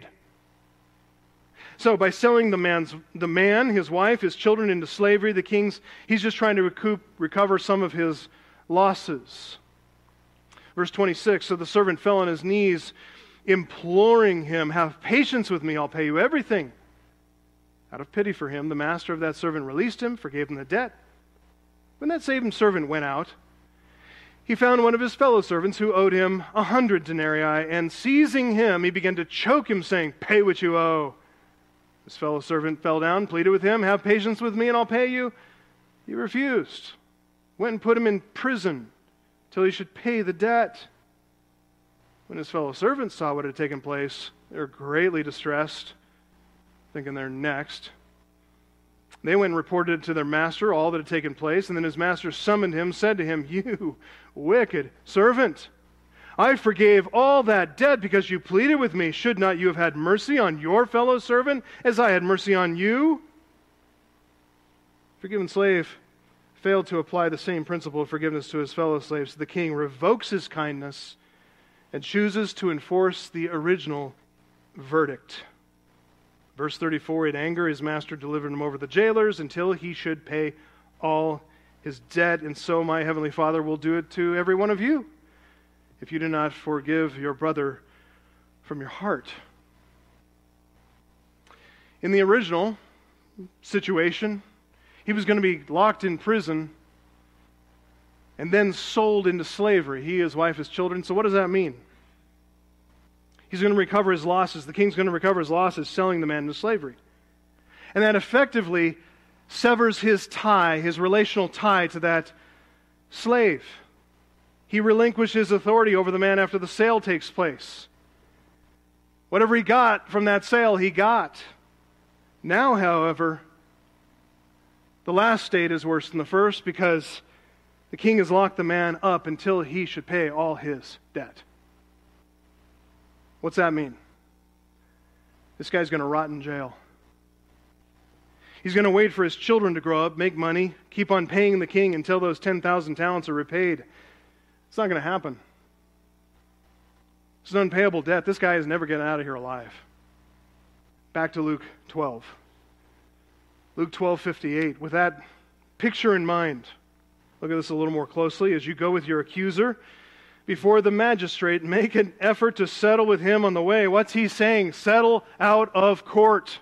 So by selling the man's, the man, his wife, his children into slavery, the king's, he's just trying to recoup, recover some of his losses. Verse twenty-six, so the servant fell on his knees, imploring him, have patience with me, I'll pay you everything. Out of pity for him, the master of that servant released him, forgave him the debt. When that saved servant went out, he found one of his fellow servants who owed him a hundred denarii, and seizing him, he began to choke him, saying, pay what you owe. His fellow servant fell down, pleaded with him, have patience with me and I'll pay you. He refused. Went and put him in prison till he should pay the debt. When his fellow servants saw what had taken place, they were greatly distressed, thinking they're next. They went and reported to their master all that had taken place, and then his master summoned him, said to him, you wicked servant, I forgave all that debt because you pleaded with me. Should not you have had mercy on your fellow servant as I had mercy on you? Forgiven slave failed to apply the same principle of forgiveness to his fellow slaves. The king revokes his kindness and chooses to enforce the original verdict. Verse thirty-four, in anger his master delivered him over to the jailers until he should pay all his debt, and so my heavenly Father will do it to every one of you, if you do not forgive your brother from your heart. In the original situation, he was going to be locked in prison and then sold into slavery. He, his wife, his children. So what does that mean? He's going to recover his losses. The king's going to recover his losses selling the man into slavery. And that effectively severs his tie, his relational tie to that slave. He relinquishes authority over the man after the sale takes place. Whatever he got from that sale, he got. Now, however, the last state is worse than the first because the king has locked the man up until he should pay all his debt. What's that mean? This guy's going to rot in jail. He's going to wait for his children to grow up, make money, keep on paying the king until those ten thousand talents are repaid. It's not going to happen. It's an unpayable debt. This guy is never getting out of here alive. Back to Luke twelve. Luke twelve fifty-eight. With that picture in mind, look at this a little more closely. As you go with your accuser before the magistrate, make an effort to settle with him on the way. What's he saying? Settle out of court.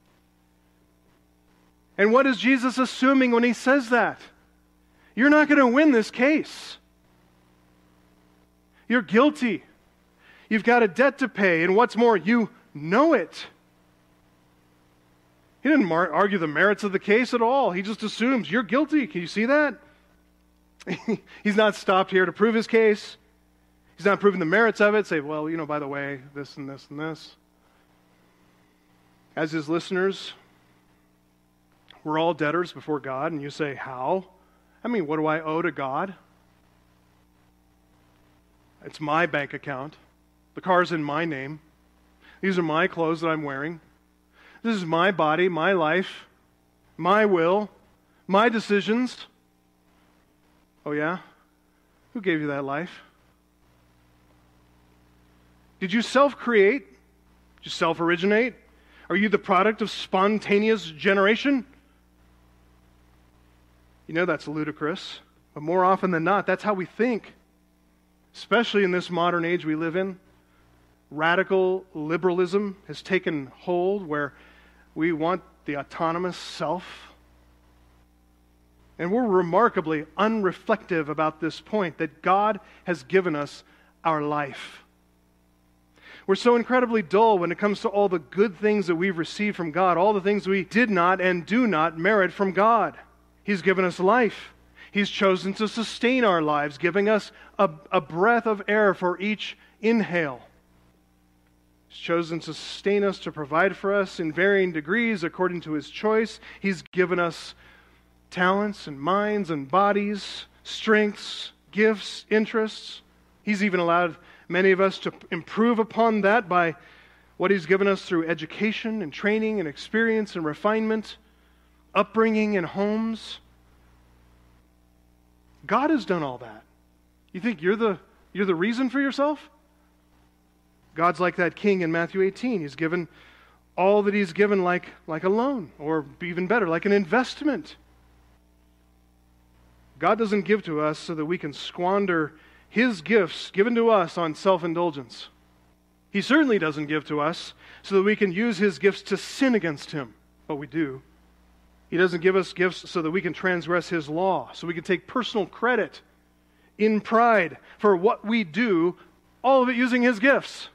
And what is Jesus assuming when he says that? You're not going to win this case. You're guilty. You've got a debt to pay, and what's more, you know it. He didn't mar- argue the merits of the case at all. He just assumes you're guilty. Can you see that? He's not stopped here to prove his case. He's not proving the merits of it. Say, well, you know, by the way, this and this and this. As his listeners, we're all debtors before God. And you say, how? I mean, what do I owe to God? It's my bank account. The car's in my name. These are my clothes that I'm wearing. This is my body, my life, my will, my decisions. Oh yeah? Who gave you that life? Did you self-create? Did you self-originate? Are you the product of spontaneous generation? You know that's ludicrous, but more often than not, that's how we think. Especially in this modern age we live in. Radical liberalism has taken hold where we want the autonomous self. And we're remarkably unreflective about this point that God has given us our life. We're so incredibly dull when it comes to all the good things that we've received from God, all the things we did not and do not merit from God. He's given us life. He's chosen to sustain our lives, giving us a, a breath of air for each inhale. He's chosen to sustain us, to provide for us in varying degrees according to His choice. He's given us talents and minds and bodies, strengths, gifts, interests. He's even allowed many of us to improve upon that by what He's given us through education and training and experience and refinement, upbringing in homes. God has done all that. You think you're the, you're the reason for yourself? God's like that king in Matthew eighteen. He's given all that He's given like, like a loan, or even better, like an investment. God doesn't give to us so that we can squander His gifts given to us on self-indulgence. He certainly doesn't give to us so that we can use His gifts to sin against Him, but we do. He doesn't give us gifts so that we can transgress His law, so we can take personal credit in pride for what we do, all of it using His gifts.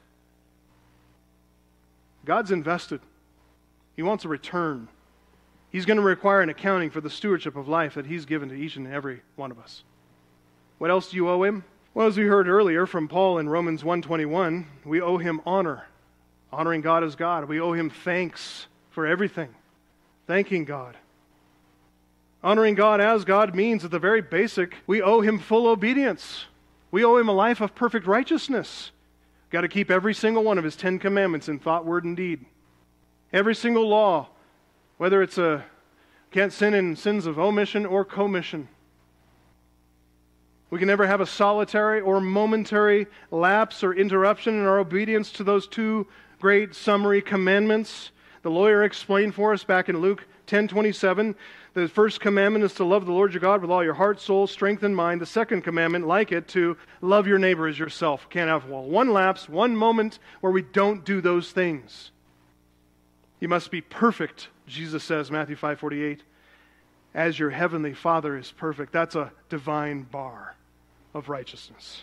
God's invested. He wants a return. He's going to require an accounting for the stewardship of life that He's given to each and every one of us. What else do you owe Him? Well, as we heard earlier from Paul in Romans one twenty-one, we owe Him honor. Honoring God as God. We owe Him thanks for everything. Thanking God. Honoring God as God means, at the very basic, we owe Him full obedience. We owe Him a life of perfect righteousness. Got to keep every single one of His Ten Commandments in thought, word, and deed. Every single law, whether it's a can't sin in sins of omission or commission. We can never have a solitary or momentary lapse or interruption in our obedience to those two great summary commandments. The lawyer explained for us back in Luke ten twenty-seven, the first commandment is to love the Lord your God with all your heart, soul, strength, and mind. The second commandment, like it, to love your neighbor as yourself. Can't have well, one lapse, one moment where we don't do those things. You must be perfect, Jesus says, Matthew five forty-eight, as your heavenly Father is perfect. That's a divine bar of righteousness.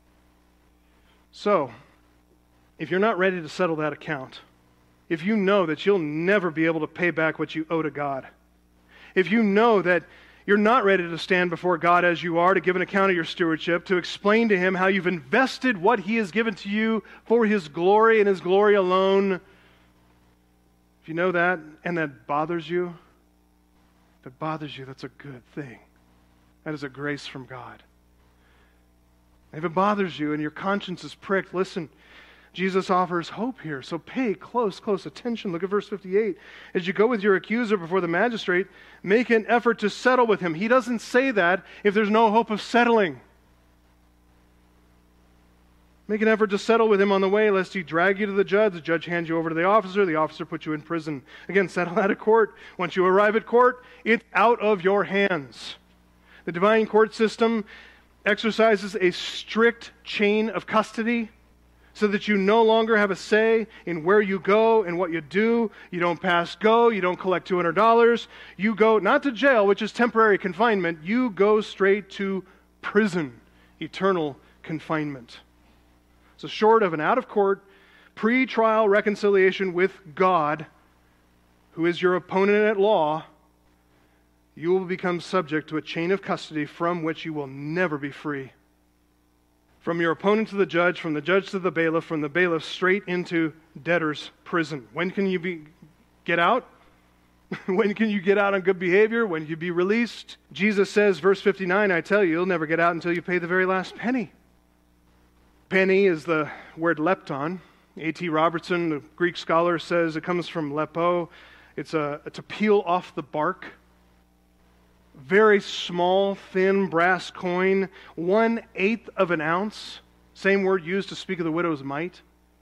So, if you're not ready to settle that account, if you know that you'll never be able to pay back what you owe to God, if you know that you're not ready to stand before God as you are to give an account of your stewardship, to explain to Him how you've invested what He has given to you for His glory and His glory alone, if you know that and that bothers you, if it bothers you, that's a good thing. That is a grace from God. If it bothers you and your conscience is pricked, listen, Jesus offers hope here. So pay close, close attention. Look at verse fifty-eight. As you go with your accuser before the magistrate, make an effort to settle with him. He doesn't say that if there's no hope of settling. Make an effort to settle with him on the way, lest he drag you to the judge. The judge hands you over to the officer. The officer puts you in prison. Again, settle out of court. Once you arrive at court, it's out of your hands. The divine court system exercises a strict chain of custody, so that you no longer have a say in where you go and what you do. You don't pass go. You don't collect two hundred dollars. You go not to jail, which is temporary confinement. You go straight to prison, eternal confinement. So short of an out-of-court, pre-trial reconciliation with God, who is your opponent at law, you will become subject to a chain of custody from which you will never be free. From your opponent to the judge, from the judge to the bailiff, from the bailiff straight into debtor's prison. When can you be get out? When can you get out on good behavior? When can you be released? Jesus says, verse fifty-nine, I tell you, you'll never get out until you pay the very last penny. Penny is the word lepton. A T Robertson, the Greek scholar, says it comes from lepo. It's a, to peel off the bark. Very small, thin brass coin, one-eighth of an ounce. Same word used to speak of the widow's mite.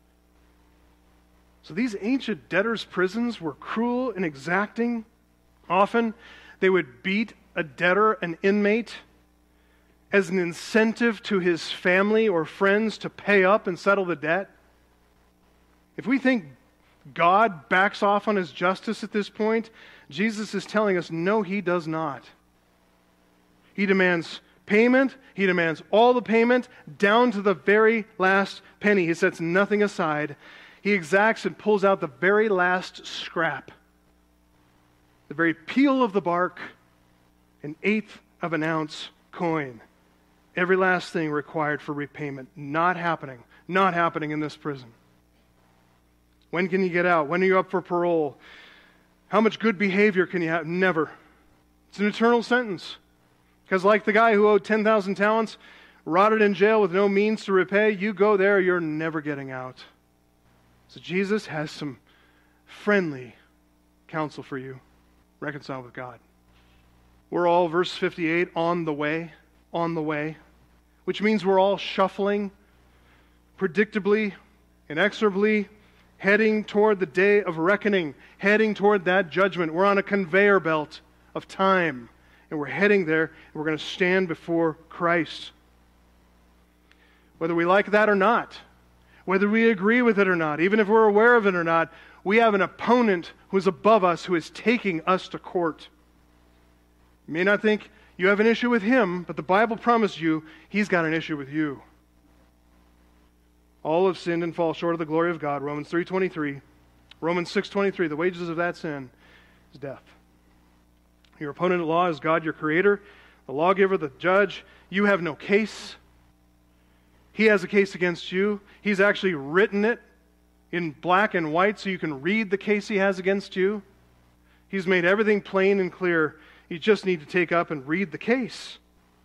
So these ancient debtors' prisons were cruel and exacting. Often they would beat a debtor, an inmate, as an incentive to his family or friends to pay up and settle the debt. If we think God backs off on his justice at this point, Jesus is telling us, no, he does not. He demands payment. He demands all the payment down to the very last penny. He sets nothing aside. He exacts and pulls out the very last scrap, the very peel of the bark, an eighth of an ounce coin. Every last thing required for repayment. Not happening. Not happening in this prison. When can you get out? When are you up for parole? How much good behavior can you have? Never. It's an eternal sentence. Because like the guy who owed ten thousand talents, rotted in jail with no means to repay, you go there, you're never getting out. So Jesus has some friendly counsel for you. Reconcile with God. We're all, verse fifty-eight, on the way. On the way. Which means we're all shuffling, predictably, inexorably, heading toward the day of reckoning, heading toward that judgment. We're on a conveyor belt of time. And we're heading there, and we're going to stand before Christ. Whether we like that or not, whether we agree with it or not, even if we're aware of it or not, we have an opponent who is above us, who is taking us to court. You may not think you have an issue with him, but the Bible promised you he's got an issue with you. All have sinned and fall short of the glory of God, Romans three twenty-three. Romans six twenty-three, the wages of that sin is death. Your opponent at law is God, your creator, the lawgiver, the judge. You have no case. He has a case against you. He's actually written it in black and white so you can read the case he has against you. He's made everything plain and clear. You just need to take up and read the case.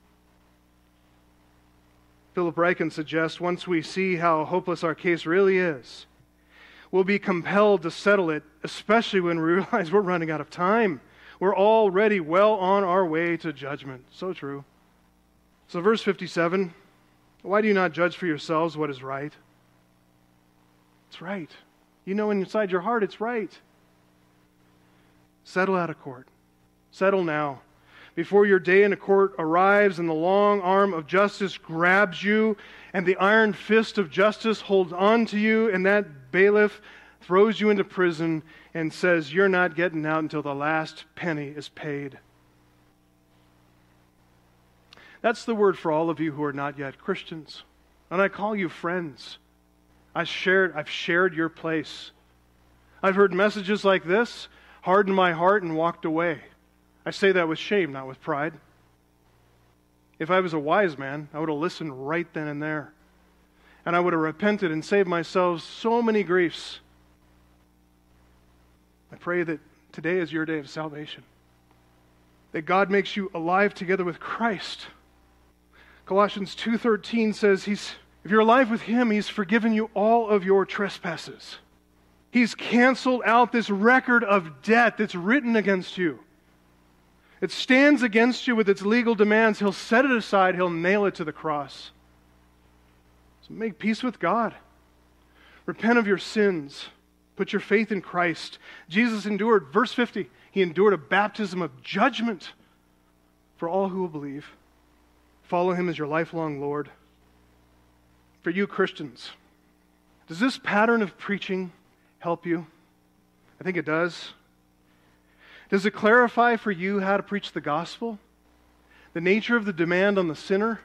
Philip Ryken suggests once we see how hopeless our case really is, we'll be compelled to settle it, especially when we realize we're running out of time. We're already well on our way to judgment. So true. So verse fifty-seven, why do you not judge for yourselves what is right? It's right. You know inside your heart it's right. Settle out of court. Settle now. Before your day in a court arrives and the long arm of justice grabs you and the iron fist of justice holds on to you and that bailiff throws you into prison and says you're not getting out until the last penny is paid. That's the word for all of you who are not yet Christians. And I call you friends. I shared, I've shared your place. I've heard messages like this, hardened my heart and walked away. I say that with shame, not with pride. If I was a wise man, I would have listened right then and there. And I would have repented and saved myself so many griefs. I pray that today is your day of salvation. That God makes you alive together with Christ. Colossians two thirteen says, He's if you're alive with Him, He's forgiven you all of your trespasses. He's canceled out this record of debt that's written against you. It stands against you with its legal demands. He'll set it aside. He'll nail it to the cross. So make peace with God. Repent of your sins. Put your faith in Christ. Jesus endured, verse fifty, He endured a baptism of judgment for all who will believe. Follow Him as your lifelong Lord. For you Christians, does this pattern of preaching help you? I think it does. Does it clarify for you how to preach the gospel? The nature of the demand on the sinner?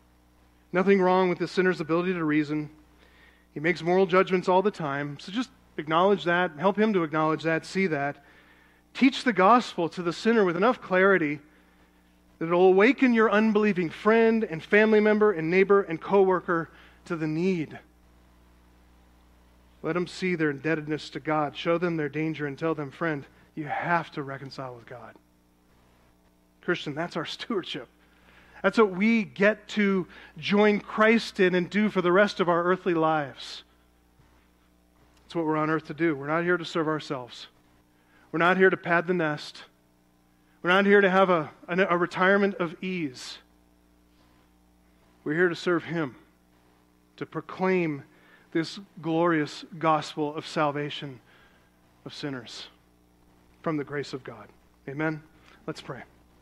Nothing wrong with the sinner's ability to reason. He makes moral judgments all the time. So just acknowledge that, help him to acknowledge that, see that. Teach the gospel to the sinner with enough clarity that it will awaken your unbelieving friend and family member and neighbor and coworker to the need. Let them see their indebtedness to God. Show them their danger and tell them, friend, you have to reconcile with God. Christian, that's our stewardship. That's what we get to join Christ in and do for the rest of our earthly lives. That's what we're on earth to do. We're not here to serve ourselves. We're not here to pad the nest. We're not here to have a, a, a retirement of ease. We're here to serve Him, to proclaim this glorious gospel of salvation of sinners from the grace of God. Amen? Let's pray.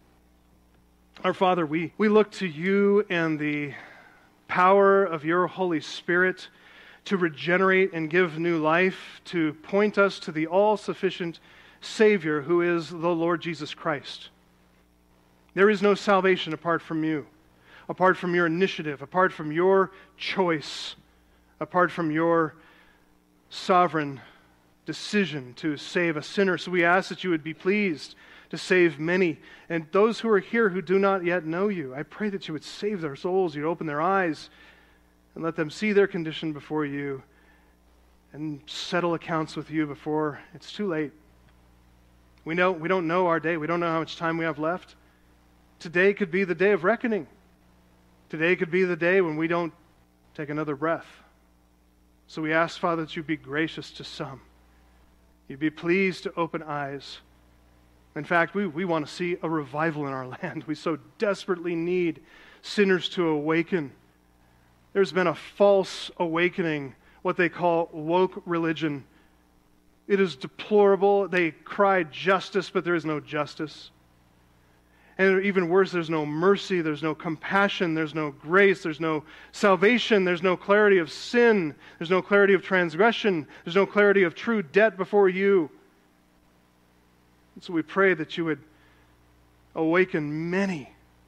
Our Father, we, we look to You and the power of Your Holy Spirit to regenerate and give new life, to point us to the all-sufficient Savior who is the Lord Jesus Christ. There is no salvation apart from You, apart from Your initiative, apart from Your choice, apart from Your sovereign decision to save a sinner. So we ask that You would be pleased to save many. And those who are here who do not yet know You, I pray that You would save their souls, You'd open their eyes, and let them see their condition before You and settle accounts with You before it's too late. We know we don't know our day. We don't know how much time we have left. Today could be the day of reckoning. Today could be the day when we don't take another breath. So we ask, Father, that You be gracious to some. You'd be pleased to open eyes. In fact, we, we want to see a revival in our land. We so desperately need sinners to awaken. There's been a false awakening, what they call woke religion. It is deplorable. They cry justice, but there is no justice. And even worse, there's no mercy, there's no compassion, there's no grace, there's no salvation, there's no clarity of sin, there's no clarity of transgression, there's no clarity of true debt before You. And so we pray that You would awaken many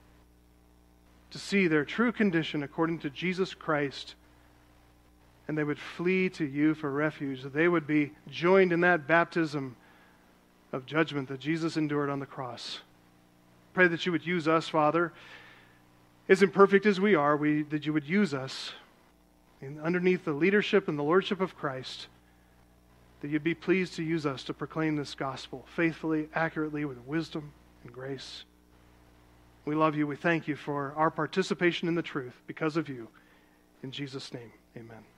to see their true condition according to Jesus Christ, and they would flee to You for refuge, that they would be joined in that baptism of judgment that Jesus endured on the cross. Pray that You would use us, Father, as imperfect as we are, we, that You would use us in, underneath the leadership and the lordship of Christ, that You'd be pleased to use us to proclaim this gospel faithfully, accurately, with wisdom and grace. We love You. We thank You for our participation in the truth because of You. In Jesus' name, amen.